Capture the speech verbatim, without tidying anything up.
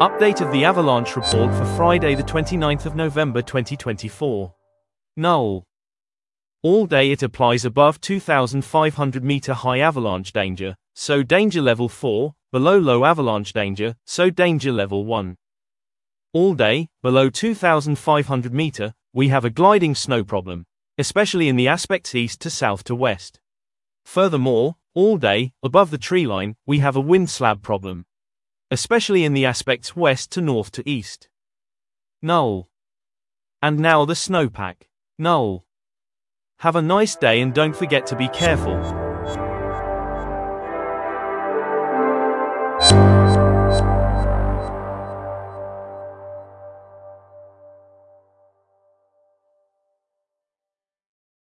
Update of the avalanche report for Friday the twenty-ninth of November twenty twenty-four. Null. All day it applies above two thousand five hundred meter high avalanche danger, so danger level four, below low avalanche danger, so danger level one. All day, below two thousand five hundred meter, we have a gliding snow problem, especially in the aspects east to south to west. Furthermore, all day, above the tree line, we have a wind slab problem, especially in the aspects west to north to east. Null. And now the snowpack. Null. Have a nice day and don't forget to be careful.